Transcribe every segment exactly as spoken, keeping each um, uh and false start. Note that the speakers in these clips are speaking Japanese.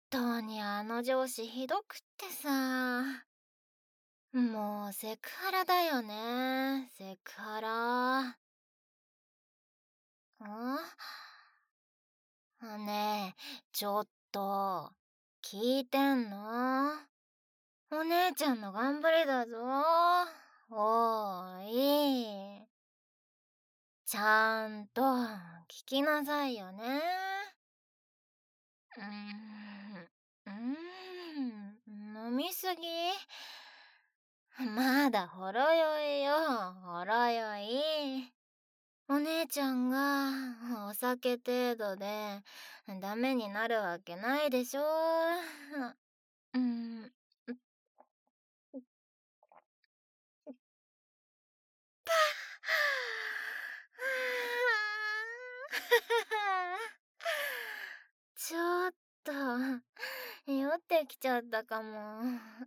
当にあの上司ひどくってさ。もうセクハラだよね、セクハラ。ん？ねえ、ちょっと、聞いてんの？お姉ちゃんの頑張りだぞ。おーい。ちゃんと聞きなさいよね。うーん、うーん、飲みすぎ？まだほろ酔いよ、ほろ酔い。お姉ちゃんがお酒程度でダメになるわけないでしょ。うん。ちょっと酔ってきちゃったかも。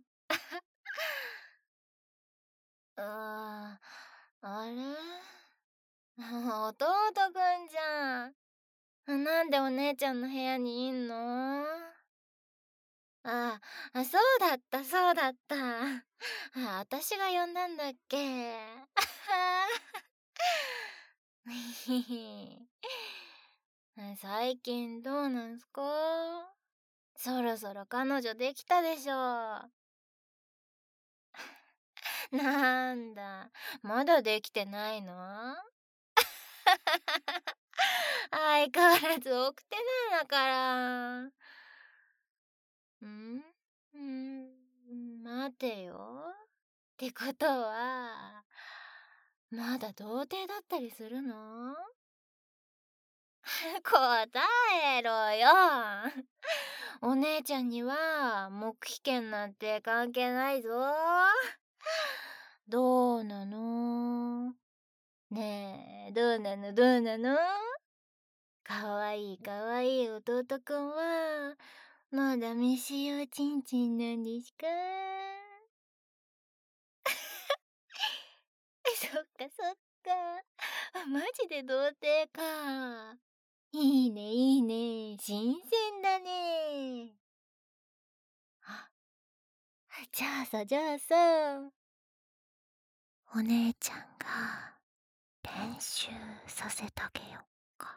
ああれ弟くんじゃん。なんでお姉ちゃんの部屋にいんの？ああ、そうだったそうだった。あ、私が呼んだんだっけ？最近どうなんすか？そろそろ彼女できたでしょ。なんだ、まだできてないの？相変わらず奥手なんだから。ん？うん、待てよ。ってことは、まだ童貞だったりするの？答えろよ。お姉ちゃんには黙秘権なんて関係ないぞ。どうなの？ねえ、どうなのどうなの？かわいいかわいい弟くんはまだ未使用ちんちんなんですか？そっかそっか。あ、マジで童貞か。いいねいいね。新鮮だね。あ、じゃあさじゃあさ、お姉ちゃんが練習させてあげよっか。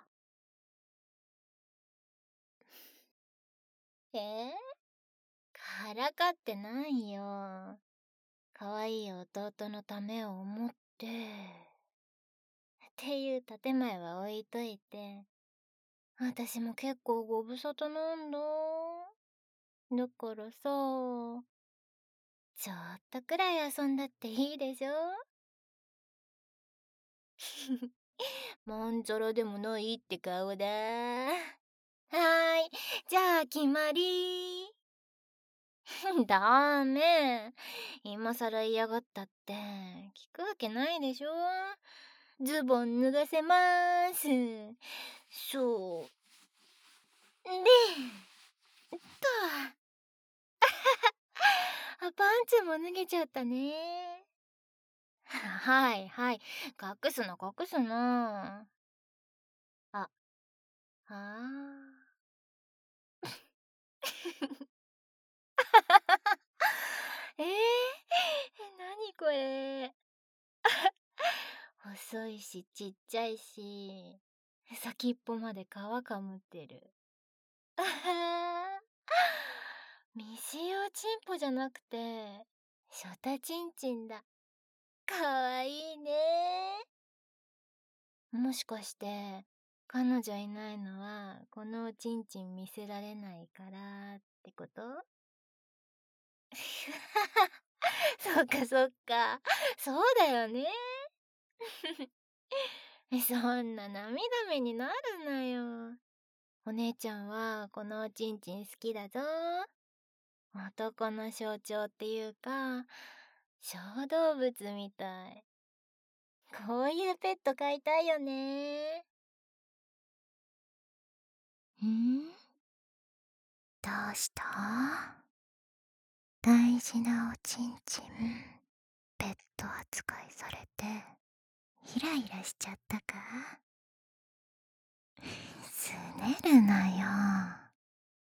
えー、からかってないよ。かわいい弟のためを思って。っていう建前は置いといて、私も結構ご無沙汰なんだ。だからさ、ちょっとくらい遊んだっていいでしょ？まんざらでもないって顔だ。はーい、じゃあ決まり。ダメ。今更嫌がったって聞くわけないでしょ。ズボン脱がせまーす。そう。で、と。あ、パンツも脱げちゃったね。はいはい。隠すの隠すの。あ、ああ。えー、なにこれ。細いしちっちゃいし、先っぽまで皮かむってる。あはー、未使用チンポじゃなくて、ショタチンチンだ。かわいいね。もしかして、彼女いないのは、このおちんちん見せられないからってこと？そっかそっか。そうだよね。そんな涙目になるなよ。お姉ちゃんはこのおちんちん好きだぞ。男の象徴っていうか、小動物みたい。こういうペット飼いたいよね。ん？どうした？大事なおちんちん、ペット扱いされて、イライラしちゃったか？すねるなよ。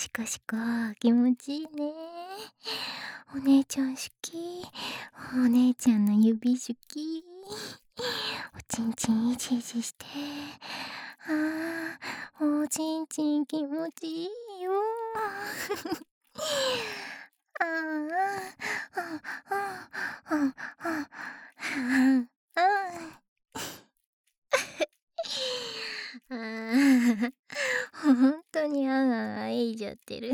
シコシコ気持ちいいね。お姉ちゃん好き。お姉ちゃんの指好き。おちんちんいじいじして。あー、おちんちん気持ちいいよ。あーあああああああああほんとにあがあいじゃってる。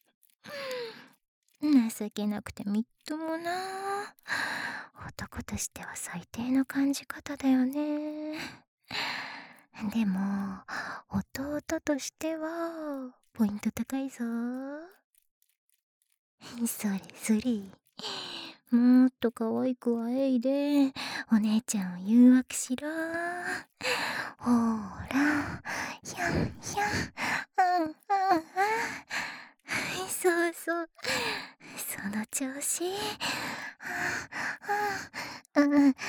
情けなくてみっともな。男としては最低の感じ方だよね。でも弟としてはポイント高いぞ。それそれ。もっと可愛くあえいでお姉ちゃんを誘惑しろ。ほーら、ひゃんひゃん、うんうんうん。そうそう、その調子。うんうんうんうんうん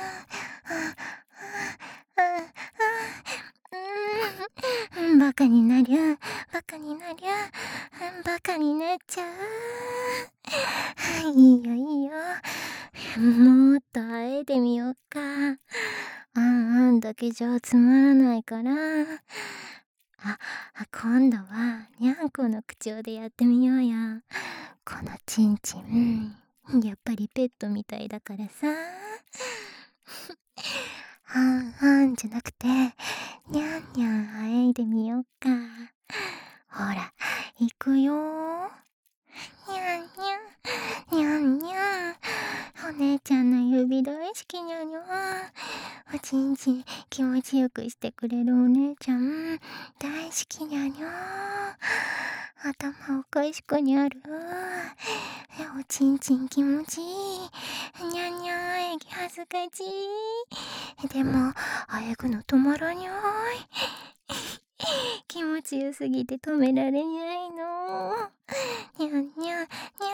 うん、バカになりゃバカになりゃバカになっちゃう。いいよいいよ、もっとあえいでみよっか。あんあんだけじゃつまらないから、あ、今度はにゃんこの口調でやってみようよ。このちんちんやっぱりペットみたいだからさ。はんはんじゃなくてにゃんにゃんあえいでみよっか。ほらいくよ。にゃんにゃんにゃんにゃん、お姉ちゃんの指大好きにゃにゃ。おちんちん気持ちよくしてくれるお姉ちゃん大好きにゃにゃ。頭おかしくにゃる。おちんちん気持ちいいにゃにゃ。えぎ恥ずかしい。でもあえぐの止まらにゃい。気持ちよすぎて止められにゃいの。にゃんにゃんにゃんにゃん。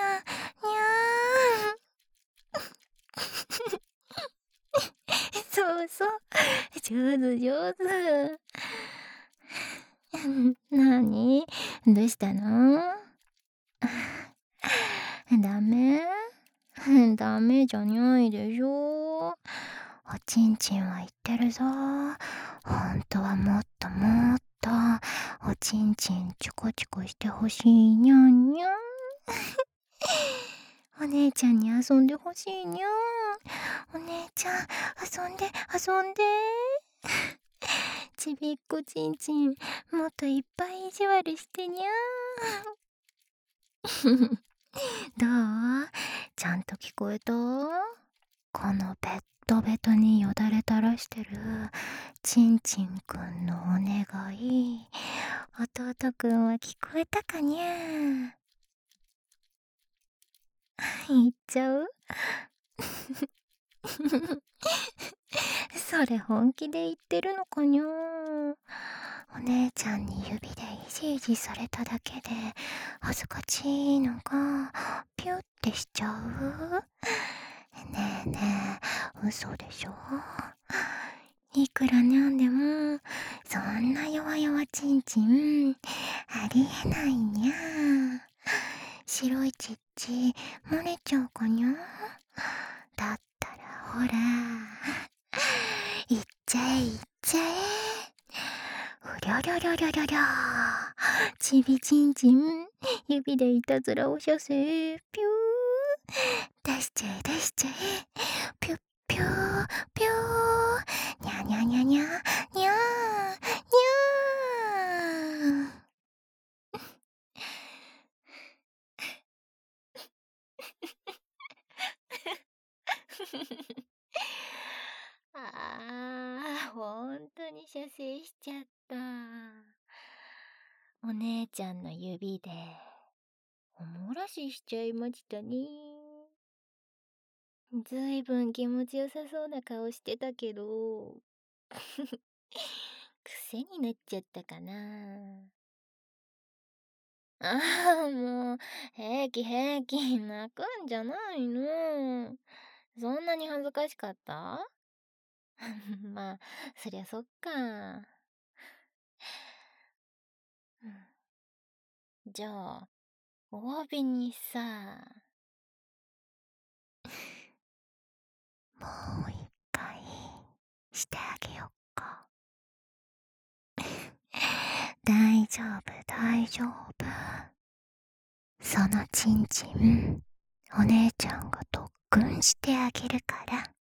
そうそう、上手上手。なに、どうしたの？ダメ？ダメじゃないでしょ。おちんちんは言ってるぞ。ほんとはもっともっとおちんちんチョコチョコしてほしいにゃんにゃん。お姉ちゃんに遊んでほしいにゃん。お姉ちゃん遊んで遊んで。ちびっこちんちんもっといっぱい意地悪してにゃー。どう？ちゃんと聞こえた？このベッドベトによだれ垂らしてるちんちんくんのお願い、弟くんは聞こえたかにゃ？言っちゃう？それ本気で言ってるのかにゃ？お姉ちゃんに指でいじいじされただけで恥ずかしいのがピュってしちゃう？ねえねえ、嘘でしょ？いくらなんでもそんな弱々ちんちんありえないにゃ。白いちっち漏れちゃうかにゃ。だったらほらいっちゃえいっちゃえ。うりょりょりょりょりょりょ。ちびちんちん指でいたずらをしゃせ。ピュー出しちゃえ出しちゃえ。ピュッピューピュー。にゃにゃにゃにゃにゃにゃー。ああ、ほんとに射精しちゃった。お姉ちゃんの指でおもらししちゃいましたね。ずいぶん気持ちよさそうな顔してたけど癖になっちゃったかな。ああ、もう平気平気、泣くんじゃないの。そんなに恥ずかしかった？まあそりゃそっか。うん。 じゃあお詫びにさもう一回してあげよっか。大丈夫大丈夫。そのちんちんお姉ちゃんが特訓してあげるから